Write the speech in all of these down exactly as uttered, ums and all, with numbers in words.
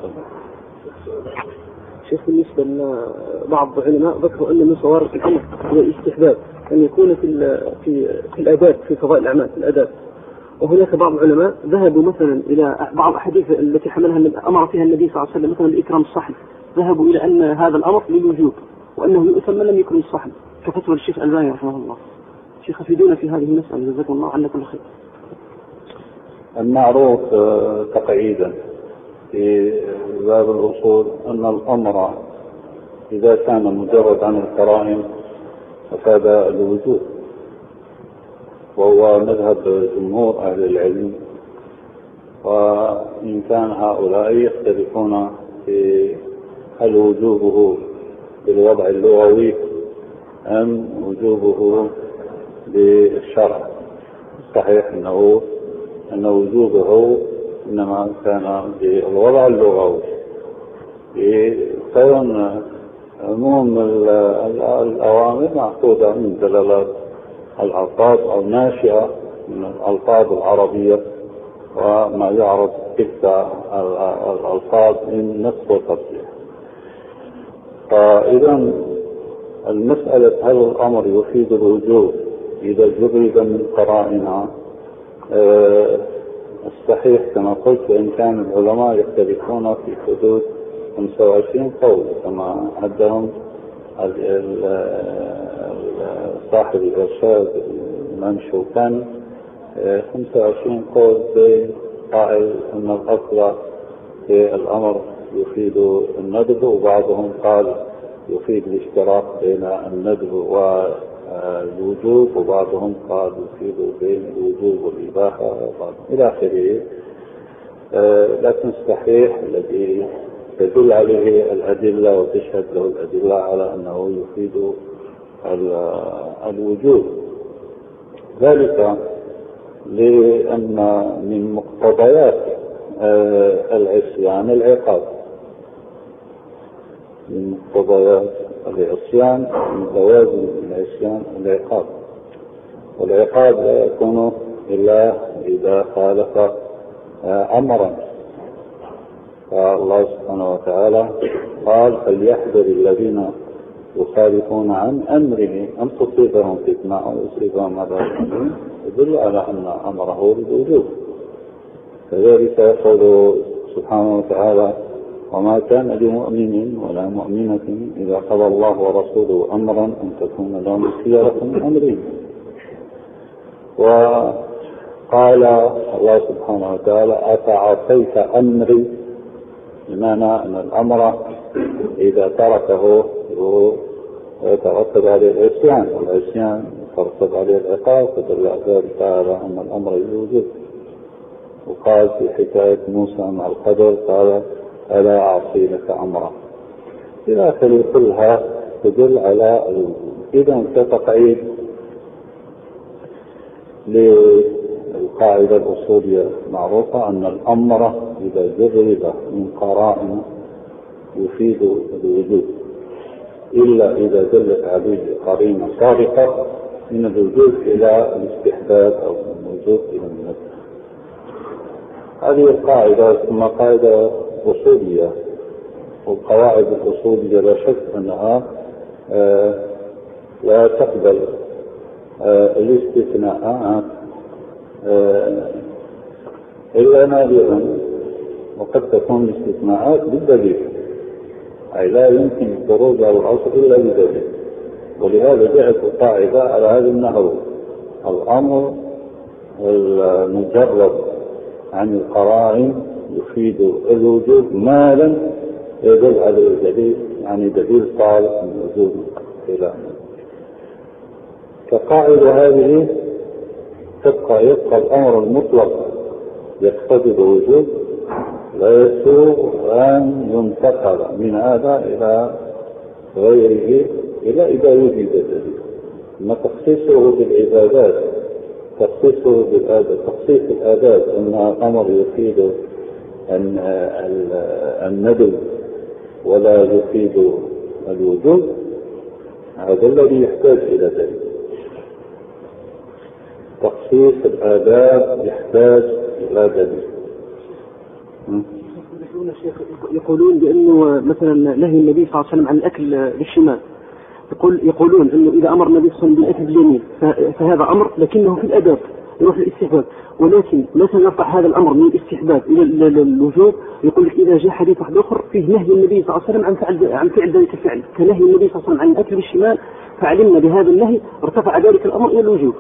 شيخ، بالنسبة لبعض العلماء ذكروا أن من صوارف الأمر هو الاستحباب أن يكون في في في الآداب، في فضائل الأعمال في الآداب. وهناك بعض العلماء ذهبوا مثلا إلى بعض الأحاديث التي حملها أمر فيها النبي صلى الله عليه وسلم مثلا بإكرام الصحن، ذهبوا إلى أن هذا الأمر للوجوب وأنه يؤثم من لم يكرم الصحن كفتوى الشيخ الألباني رحمه الله. شيخ أفيدونا في هذه المسألة جزاكم الله عنا كل خير. المعروف تقعيدا في باب الأصول أن الأمر إذا كان مجرد عن القرائن فهذا الوجوب، وهو مذهب جمهور أهل العلم. وإن كان هؤلاء يختلفون في هل وجوبه بالوضع اللغوي أم وجوبه بالشرع. صحيح أنه أن وجوبه إنما كان بالوضع اللغوي، بكون عموم الأوامر مأخوذة من دلالات الألفاظ أو ناشئة من الألفاظ العربية، وما يعرض تلك الألفاظ من نص وتصريح. فإذا المسألة هل الأمر يفيد الوجوب إذا جرد من قرائن، الصحيح كما قلت وإن كان العلماء يختلفون في حدود خمسة وعشرين قول كما عدهم صاحب الإرشاد الإمام الشوكاني، خمسة وعشرين قول بين قائل أن الأصل في الأمر يفيد الندب، وبعضهم قال يفيد الاشتراك بين الندب والوجوب، وبعضهم قال يفيد بين الوجوب والإباحة إلى آخره. لكن الصحيح الذي تدل عليه الأدلة وتشهد له الأدلة على أنه يفيد الوجوب، ذلك لأن من مقتضيات العصيان العقاب، من مقتضيات العصيان من لوازم العصيان العقاب، والعقاب لا يكون إلا إذا خالف أمرا. فالله سبحانه وتعالى قال فليحذر الذين يخالفون عن أمره أن تصيبهم فتنة أو يصيبهم عذاب أليم، يدل على أن أمره بالوجوب. كذلك يقول سبحانه وتعالى وما كان لمؤمن ولا مؤمنة إذا قضى الله ورسوله أمرا أن تكون لهم الخيرة من أمرهم. وقال الله سبحانه وتعالى أفعصيت أمري، بمعنى أن الأمر إذا تركه يترتب عليه العصيان، والعصيان يترتب عليه العقاب، فدل ذلك على أن الأمر يوجد. وقال في حكاية موسى مع القدر قال ألا أعصي لك أمرا إلى آخره، كلها تدل على إذا كتقعيد للقاعدة الأصولية معروفة أن الأمر إذا جرد من قرائن يفيد الوجود، إلا إذا دلت عليه قرينة صادقة من الوجود إلى الاستحباب أو من الوجود إلى الندب. هذه القاعدة ثم قاعدة أصولية، والقواعد الأصولية لا شك أنها آه لا تقبل آه الاستثناءات آه إلا نادرا، وقد تكون الاستثناءات بالدليل، أي لا يمكن الخروج على الأصل إلا بدليل. ولهذا جاءت القاعدة على هذا النحو: الأمر المجرد عن القرائن يفيد الوجوب ما لم يدل على الدليل، يعني دليل صالح من وجود خلاف. كقاعدة هذه تبقى يبقى الأمر المطلق يقتضي الوجوب، لا يسوغ أن ينتقل من هذا إلى غيره إلا إذا وجد دليل. ما تخصيصه بالعبادات، تخصيصه بالآداب، تخصيص الآداب أن الأمر يفيد أن الندب ولا يفيد الوجوب، هذا الذي يحتاج إلى دليل. تخصيص الآداب يحتاج إلى دليل. يقولون الشيخ يقولون بأنه مثلا نهي النبي صلى الله عليه وسلم عن الأكل بالشمال، يقول يقولون أنه إذا أمر النبي صلى الله عليه وسلم بالأكل باليمين فهذا أمر لكنه في الأداب يروح للاستحباب، ولكن متى نرفع هذا الأمر من الاستحباب إلى الوجوب يقول لك إذا جاء حديث واحد آخر فيه نهي النبي صلى الله عليه وسلم عن فعل عن فعل ذلك الفعل كنهي النبي صلى الله عليه وسلم عن الأكل بالشمال، فعلمنا بهذا النهي ارتفع ذلك الأمر إلى الوجوب.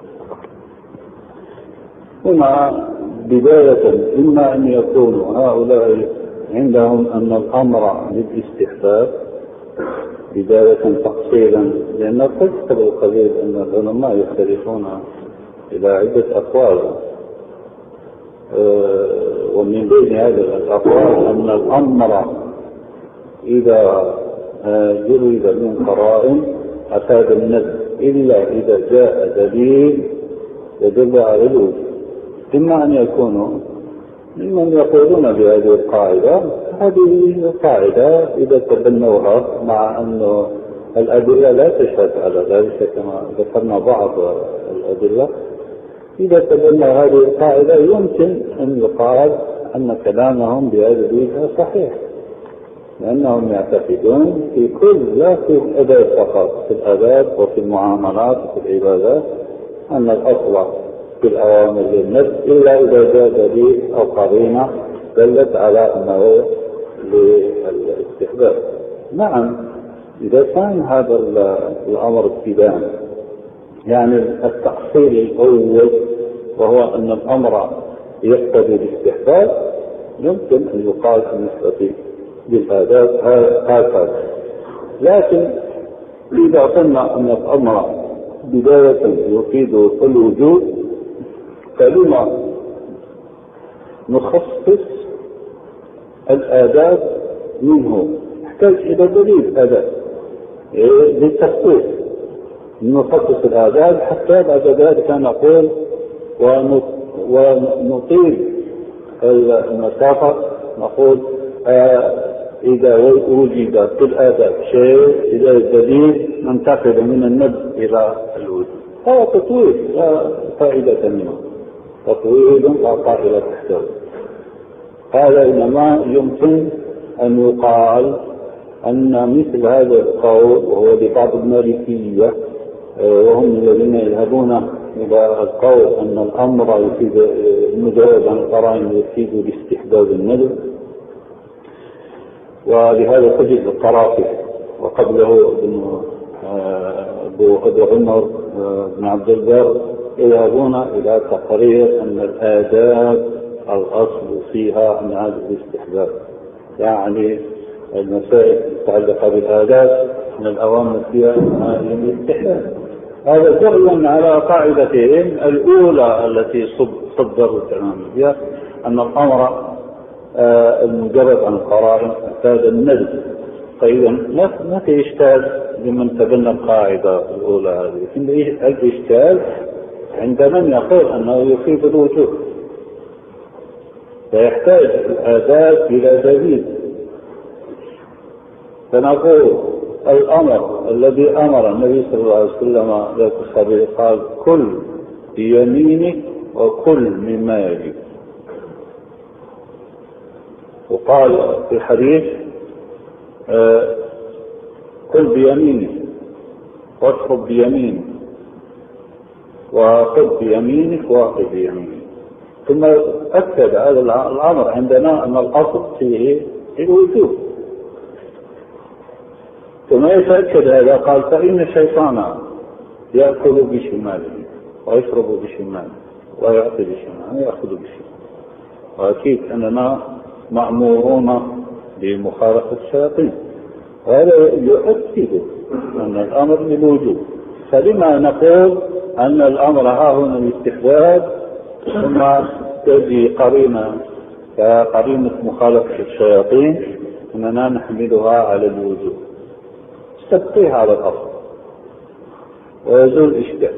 هنا بداية إما أن يكونوا هؤلاء عندهم أن الأمر للاستحباب بداية تقصيرا، لأن قد القليل أن العلماء يختلفون إلى عدة أقوال، ومن بين هذه الأقوال أن الأمر إذا جرد من قرائن أفاد الندب إلا إذا جاء دليل يدل على الوجوب. إما أن يكونوا ممن يقولون بهذه القاعدة، هذه القاعدة إذا تبنوها مع أن الأدلة لا تشهد على ذلك كما ذكرنا بعض الأدلة، إذا تبنوا هذه القاعدة يمكن أن يقال أن كلامهم بهذه الوجهة صحيح، لأنهم يعتقدون في كل لا في الأداب فقط، في الآداب وفي المعاملات وفي العبادات أن الأصل في الأوامر للندب إلا إذا جاء دليل أو قرينة دلت على أنه للاستحباب. نعم، إذا كان هذا الأمر ابتداء يعني التأصيل الأول وهو أن الأمر يقتضي الاستحباب، يمكن أن يقال بالنسبة للآداب هكذا. لكن إذا قلنا أن الأمر بداية يفيد الوجود، فلما نخصص الآداب منه؟ يحتاج إلى دليل آداب للتخصيص، نخصص الآداب حتى بعد ذلك نقول ونطيل المسافة، نقول آه إذا وجد في الآداب شيء إذا الدليل ننتقل من الندب إلى الوجوب. هذا تطويل لا فائدة منه، تطويل لا فائدة تحتوي. هذا إنما يمكن أن يقال أن مثل هذا القول، وهو لبعض المالكية وهم الذين يذهبون إلى القول أن الأمر يفيد المجرد عن القرائن يفيد لاستحباب الندب، ولهذا تجد الطرافي وقبله أبو عمر بن عبد البر يذهبون إلى تقرير أن الآداب الأصل فيها أن هذا الاستحباب، يعني المسائل المتعلقة بالآداب من الأوامر فيها الاستحباب. هذا دليل على قاعدتهم الأولى التي صدروا الكلام بها، أن الأمر آه المجرد عن القرائن هذا الندب. طيب ما في إشكال لمن تبنى القاعدة الأولى هذه، لكن الإشكال عند من يقول أنه يفيد الوجوب، فيحتاج الآداب إلى دليل. فنقول الأمر الذي أمر النبي صلى الله عليه وسلم ذات الصبي قال كل بيمينك وكل مما يجب، وقال في الحديث آه كل بيمينك واشرب بيمينك وخذ بيمينك واخذ بيمينك. ثم أكد هذا الأمر عندنا أن الأصل فيه الوجوب. ثم يتأكد هذا قال فإن الشيطان يأكل بشماله ويشرب بشماله ويأكل بشماله ويأخذ بشماله، وأكيد أننا مأمورون بمخالفة الشياطين، وهذا يؤكد أن الأمر للوجوب. فلما نقول أن الأمر ها هنا الاستحباب ثم تجي قرينة كقرينة مخالفة الشياطين أننا نحملها على الوجوب، تبقيها على الأصل ويزول الإشكال.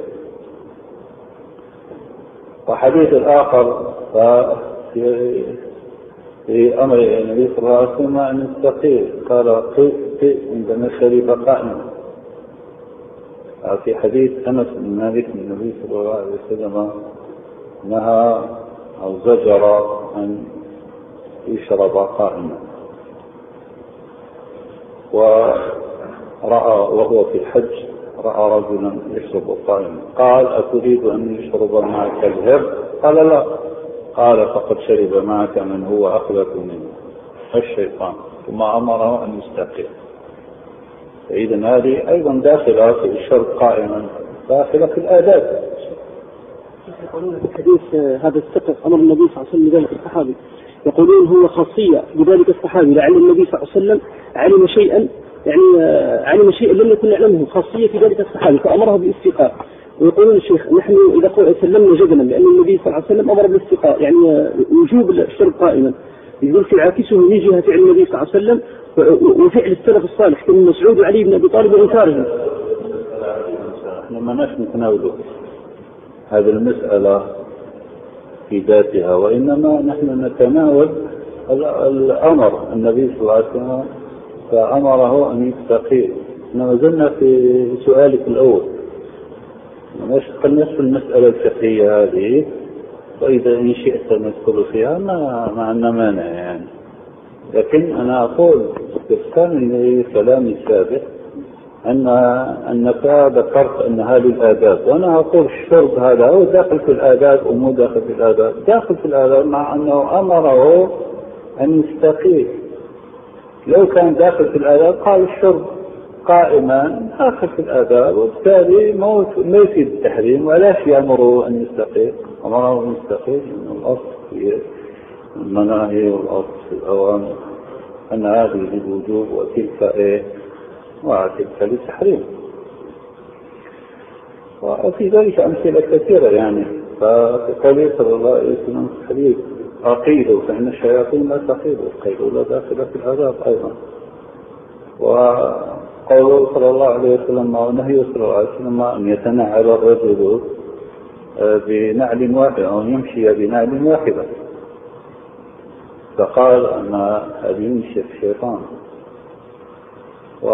وحديث الآخر في في أمر النبي صلى الله عليه وسلم أن يستقيل، قال قئ عندما شرب قائما. في حديث أنس بن مالك النبي صلى الله عليه وسلم نهى أو زجر أن يشرب قائما. ورأى وهو في الحج رأى رجلا يشرب قائما، قال أتريد أن يشرب معك الهر؟ قال لا. قال فقد شرب معك من هو أخبث منه، الشيطان، ثم أمره أن يستقيم. فإذا هذه أيضا داخلة في الشرب قائما، داخلة في الآداب. يقولون في الحديث هذا السقف أمر النبي صلى الله عليه وسلم بذلك الصحابي، يقولون هو خاصية بذلك الصحابي، لعل النبي صلى الله عليه وسلم علم شيئا، يعني علم شيئا لم يكن يعلمه، خاصية في ذلك الصحابي فأمره بالاستيقاء. ويقولون الشيخ نحن إذا سلمنا جدلا لأن النبي صلى الله عليه وسلم أمر بالاستيقاء، يعني وجوب الشرب قائما، يقول في عاكسه من جهة فعل النبي صلى الله عليه وسلم وفعل السلف الصالح كابن مسعود وعلي بن أبي طالب وإنكارهم. لما نحن نتناول هذه المسألة في ذاتها، وإنما نحن نتناول الأمر النبي صلى الله عليه وسلم فأمره أن يستقيم. إنما زلنا في سؤالك الأول، قد نصف المسألة الفقهية هذه، وإذا إن شئت ندخل فيها ما ما عندنا مانع يعني. لكن أنا أقول استفسام لكلامي السابق أن أنك ذكرت أن هذه الآداب، وأنا أقول الشرب هذا هو داخل في الآداب ومو داخل في الآداب، داخل في الآداب مع أنه أمره أن يستقيم. لو كان داخل في الآداب قال الشرب قائما داخل في الآداب، وبالتالي ما يفيد التحريم، ولاش يأمره أن يستقيم، أمره أن يستقيم. إن الأصل في المناهي والأصل في الأوامر أن هذه للوجوب وتلك إيه وتلك للتحريم. وفي ذلك أمثلة كثيرة يعني. فقال صلى الله عليه وسلم في الحديث أقيلوا فإن الشياطين لا تقيلوا، قيلوا لا داخلة في العذاب أيضا. وقوله صلى الله عليه وسلم ونهي صلى الله عليه وسلم أن يتنعل الرجل بنعل واحد أو يمشي بنعل واحدة، فقال أن هذه يمشي الشيطان. و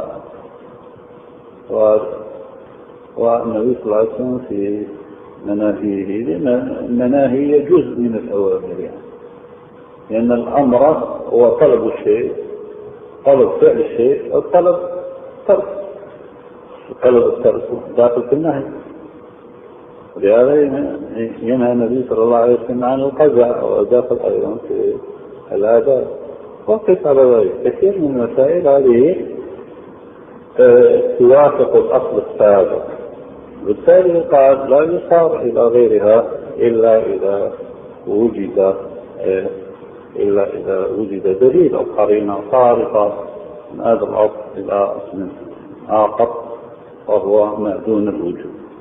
و والنبي صلى الله عليه وسلم في مناهيه، لأن المناهي جزء من الأوامر يعني، لأن الأمر هو طلب الشيء، طلب فعل الشيء، الطلب ترك، طلب الترك داخل في النهي. ولهذا ينهى النبي صلى الله عليه وسلم عن القزع، وداخل أيضا في الآداب. وقف على ذلك كثير من المسائل هذه توافق الأصل السابق، بالتالي قال لا يصار إلى غيرها إلا إذا وجد إلا إذا وجد دليل أو قرينة صارفة من هذا الأصل إلى أصل آخر وهو ما دون الوجود.